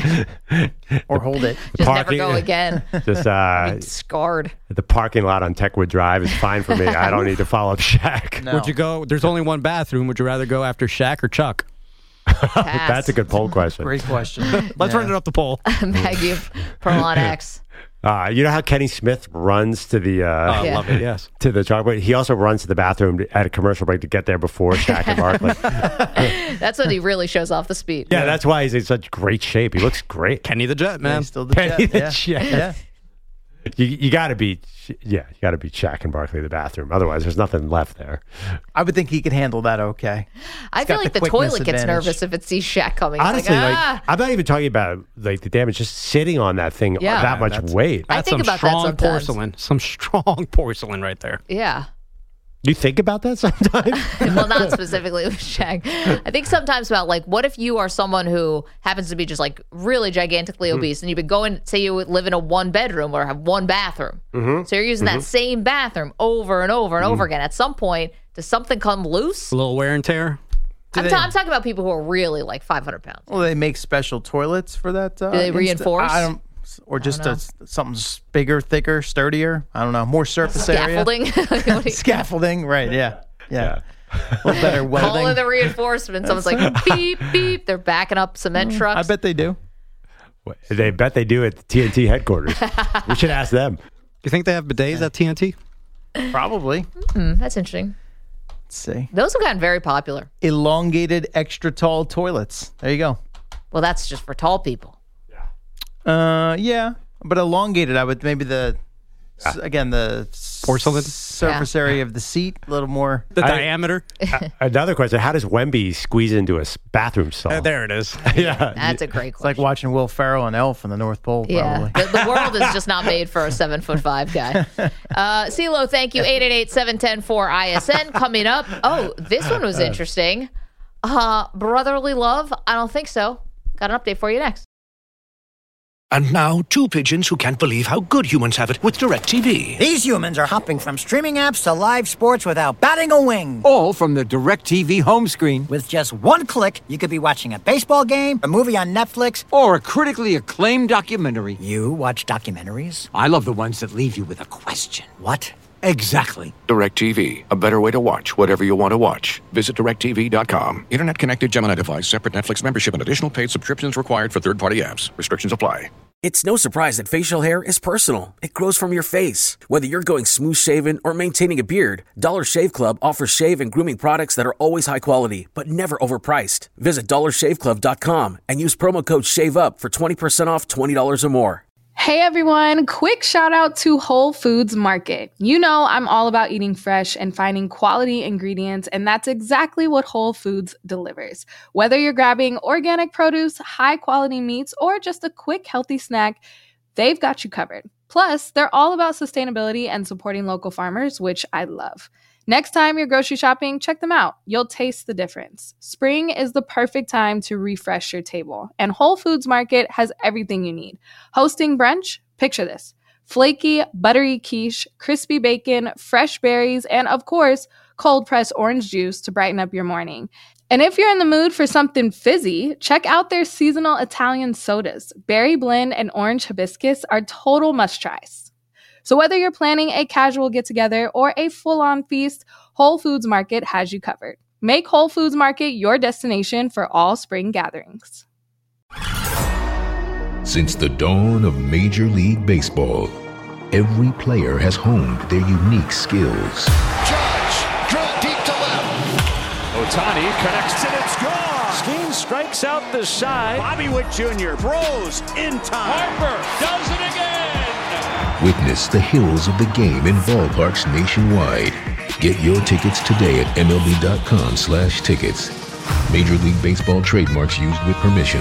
Or hold it. Just Parking- never go again. Just uh, Scarred. the parking lot on Techwood Drive is fine for me. I don't need to follow up Shaq. No. Would you go? There's only one bathroom. Would you rather go after Shaq or Chuck? Pass. That's a good poll question. Great question. Let's Yeah. run it up the poll. Maggie Perlon X. Uh, you know how Kenny Smith runs to the uh, I Yeah. love it. Yes. to the chalkboard? He also runs to the bathroom at a commercial break to get there before Shaq and Barkley. That's when he really shows off the speed. Yeah, that's why he's in such great shape. He looks great. Kenny the Jet, Yeah, man. he's still the Kenny jet. the yeah. Jet. Yeah. You you got to beat yeah, you got to beat Shaq and Barkley in the bathroom. Otherwise, there's nothing left there. I would think he could handle that okay. I He's feel got like the the, quickness toilet gets advantage. nervous if it sees Shaq coming. It's Honestly, like, like, ah. I'm not even talking about like the damage, just sitting on that thing Yeah. that much That's- weight. I That's think some about that strong sometimes. porcelain. Some strong porcelain right there. Yeah. You think about that sometimes? Well, not specifically with Shaq. I think sometimes about like, what if you are someone who happens to be just like really gigantically Mm-hmm. obese and you've been going, say you would live in a one bedroom or have one bathroom. Mm-hmm. So you're using that same bathroom over and over and over again. At some point, does something come loose? A little wear and tear. Do I'm, they- ta- I'm talking about people who are really like five hundred pounds. Well, they make special toilets for that. Uh, Do they insta- reinforce? I don't. Or just don't a, something s- bigger, thicker, sturdier. I don't know. More surface area. Scaffolding. What do you- Scaffolding. Right. Yeah. Yeah. A little better Call welding. in the reinforcement. Someone's like, beep, beep. They're backing up cement trucks. I bet they do. They bet they do at the T N T headquarters. We should ask them. You think they have bidets at T N T? Probably. Hmm, that's interesting. Let's see. Those have gotten very popular. Elongated, extra tall toilets. There you go. Well, that's just for tall people. Uh, yeah, but elongated. I would maybe the s- again the s- Porcelain? surface yeah. area of the seat, a little more. The I, diameter. uh, another question, how does Wemby squeeze into a bathroom stall? Uh, there it is. yeah. That's a great question. It's like watching Will Ferrell and Elf in the North Pole, yeah. probably. The, the world is just not made for a seven foot five guy. Uh, CeeLo, thank you. eight eight eight, seven one zero, four I S N. Coming up. Oh, this one was interesting. Uh, brotherly love? I don't think so. Got an update for you next. And now, two pigeons who can't believe how good humans have it with DirecTV. These humans are hopping from streaming apps to live sports without batting a wing. All from the DirecTV home screen. With just one click, you could be watching a baseball game, a movie on Netflix, or a critically acclaimed documentary. You watch documentaries? I love the ones that leave you with a question. What? Exactly. DirecTV, a better way to watch whatever you want to watch. Visit direct T V dot com. Internet connected Gemini device, separate Netflix membership, and additional paid subscriptions required for third-party apps. Restrictions apply. It's no surprise that facial hair is personal. It grows from your face. Whether you're going smooth shaven or maintaining a beard, Dollar Shave Club offers shave and grooming products that are always high quality, but never overpriced. Visit dollar shave club dot com and use promo code SHAVEUP for twenty percent off twenty dollars or more. Hey everyone, quick shout out to Whole Foods Market. You know I'm all about eating fresh and finding quality ingredients, and that's exactly what Whole Foods delivers. Whether you're grabbing organic produce, high quality meats, or just a quick healthy snack, they've got you covered. Plus, they're all about sustainability and supporting local farmers, which I love. Next time you're grocery shopping, check them out. You'll taste the difference. Spring is the perfect time to refresh your table, and Whole Foods Market has everything you need. Hosting brunch? Picture this. Flaky, buttery quiche, crispy bacon, fresh berries, and of course, cold-pressed orange juice to brighten up your morning. And if you're in the mood for something fizzy, check out their seasonal Italian sodas. Berry blend and orange hibiscus are total must-tries. So whether you're planning a casual get-together or a full-on feast, Whole Foods Market has you covered. Make Whole Foods Market your destination for all spring gatherings. Since the dawn of Major League Baseball, every player has honed their unique skills. Judge, drill deep to left. Ohtani connects and it's gone. Skeen strikes out the side. Bobby Witt Junior throws in time. Harper does it again. Witness the heroes of the game in ballparks nationwide. Get your tickets today at M L B dot com slash tickets. Major League Baseball trademarks used with permission.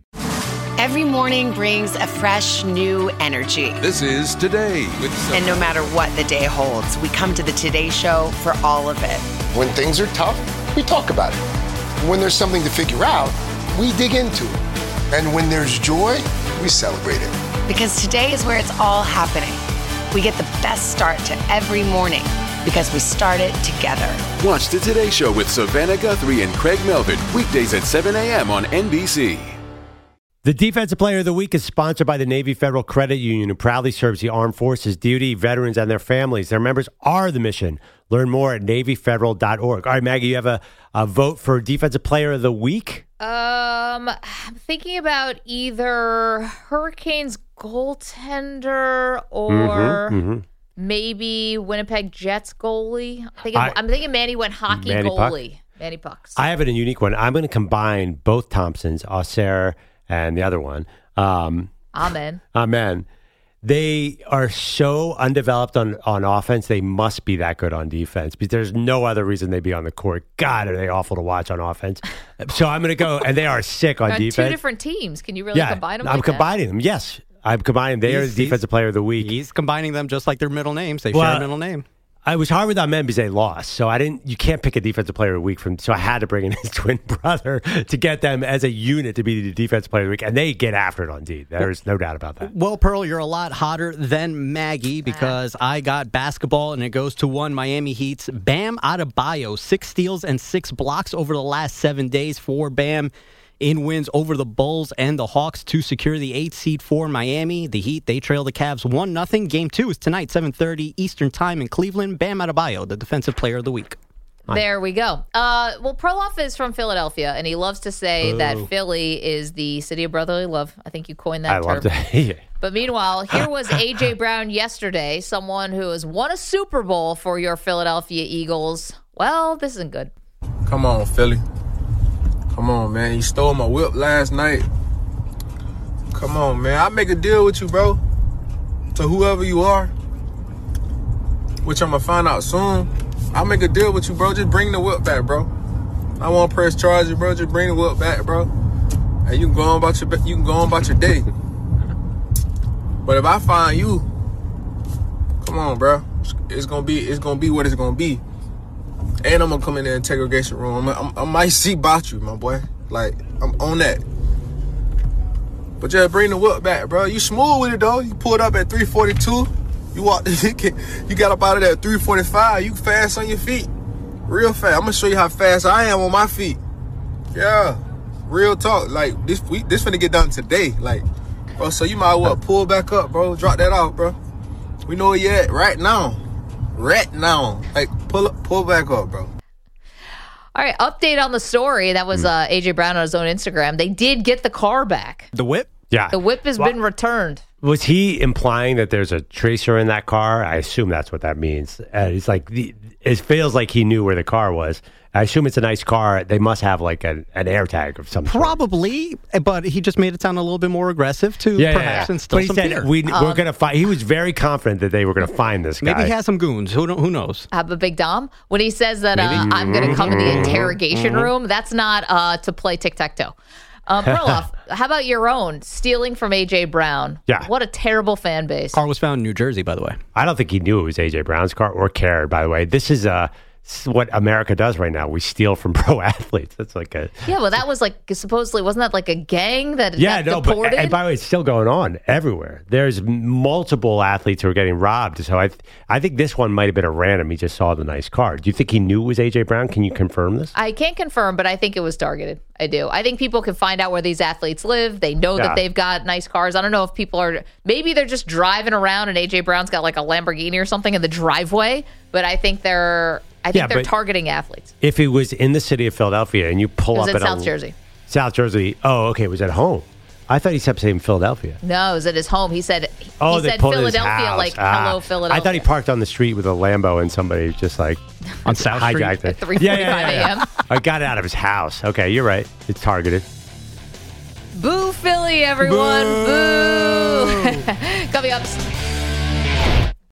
Every morning brings a fresh, new energy. This is Today with And no matter what the day holds, we come to the Today Show for all of it. When things are tough, we talk about it. When there's something to figure out, we dig into it. And when there's joy, we celebrate it. Because today is where it's all happening. We get the best start to every morning because we start it together. Watch the Today Show with Savannah Guthrie and Craig Melvin, weekdays at seven a.m. on N B C. The Defensive Player of the Week is sponsored by the Navy Federal Credit Union, who proudly serves the armed forces, duty veterans, and their families. Their members are the mission. Learn more at navy federal dot org. All right, Maggie, you have a, a vote for Defensive Player of the Week? Um, I'm thinking about either Hurricanes goaltender or Mm-hmm, mm-hmm. maybe Winnipeg Jets goalie. I'm thinking, I- I'm thinking Manny went hockey Manny Puck? goalie. Manny Pucks. I have it a unique one. I'm going to combine both Thompsons, Auxerre and the other one. Um, Amen. Amen. They are so undeveloped on, on offense. They must be that good on defense because there's no other reason they'd be on the court. God, are they awful to watch on offense. So I'm going to go, and they are sick on They're on defense. two different teams. Can you really yeah, combine them I'm like that? combining them, yes. I'm combining. They are He's- the Defensive Player of the Week. He's combining them just like their middle names. They Well, share a middle name. I was hard with Amen because they lost. So I didn't. You can't pick a Defensive Player of the Week from. So I had to bring in his twin brother to get them as a unit to be the Defensive Player of the Week, and they get after it on D. There's no doubt about that. Well, Pearl, you're a lot hotter than Maggie because I got basketball, and it goes to one Miami Heat's Bam Adebayo. Six steals and six blocks over the last seven days for Bam in wins over the Bulls and the Hawks to secure the eighth seed for Miami. The Heat, they trail the Cavs one nothing. Game two is tonight, seven thirty Eastern Time in Cleveland. Bam Adebayo, the Defensive Player of the Week. There we go. Uh, well, Perloff is from Philadelphia, and he loves to say Oh. that Philly is the city of brotherly love. I think you coined that I term. love that. Yeah. But meanwhile, here was A J. Brown yesterday, someone who has won a Super Bowl for your Philadelphia Eagles. Well, this isn't good. Come on, Philly. Come on, man. You stole my whip last night. Come on, man. I'll make a deal with you, bro. To whoever you are. which I'm gonna find out soon, I'll make a deal with you, bro. Just bring the whip back, bro. I won't press charges, bro. Just bring the whip back, bro. And you can go on about your you can go on about your day. But if I find you, come on, bro. It's gonna be it's gonna be what it's gonna be. And I'm gonna come in the interrogation room. I'm, I'm, I might see about you, my boy. Like I'm on that. But just bring the whip back, bro. You smooth with it though. You pulled up at three forty-two. You walked. You got up out of there at three forty-five. You fast on your feet, real fast. I'm gonna show you how fast I am on my feet. Yeah, real talk. Like this, we this finna get done today. Like, bro. So you might as well pull back up, bro. Drop that off, bro. We know where you at right now, right now. Like pull up, pull back up, bro. All right, update on the story. That was uh, A J Brown on his own Instagram. They did get the car back. The whip? Yeah. The whip has well, been returned. Was he implying that there's a tracer in that car? I assume that's what that means. Uh, it's like the, it feels like he knew where the car was. I assume it's a nice car. They must have like an, an air tag of some sort. Probably, but he just made it sound a little bit more aggressive to yeah, perhaps yeah. instill but he some said fear. We, Um, we're gonna find. He was very confident that they were going to find this guy. Maybe he has some goons. Who who knows? Have a Big Dom when he says that uh, I'm going to come in the interrogation room. That's not uh, to play tic tac toe. Um, Perloff, how about your own stealing from A J Brown? Yeah. What a terrible fan base. Car was found in New Jersey, by the way. I don't think he knew it was A J Brown's car or cared. By the way, this is uh, what America does right now. We steal from pro athletes. That's like a Yeah, well, that was like supposedly wasn't that like a gang that yeah, that no, deported? but and by the way, it's still going on everywhere. There's multiple athletes who are getting robbed. So I, th- I think this one might have been a random. He just saw the nice car. Do you think he knew it was A J Brown? Can you confirm this? I can't confirm, but I think it was targeted. I do. I think people can find out where these athletes live. They know Yeah. that they've got nice cars. I don't know if people are, maybe they're just driving around and A J Brown's got like a Lamborghini or something in the driveway, but I think they're, I think Yeah, they're but targeting athletes. If it was in the city of Philadelphia and you pull It was up in at South a, Jersey. South Jersey. Oh, okay. It was at home. I thought he kept saying Philadelphia. No, it was at his home. He said, Oh, he they said pulled in his Philadelphia, house. like, Ah. hello, Philadelphia. I thought he parked on the street with a Lambo and somebody just like on South Street hijacked it. At three forty-five a.m. I got it out of his house. Okay, you're right. It's targeted. Boo Philly, everyone. Boo. Boo. Coming up.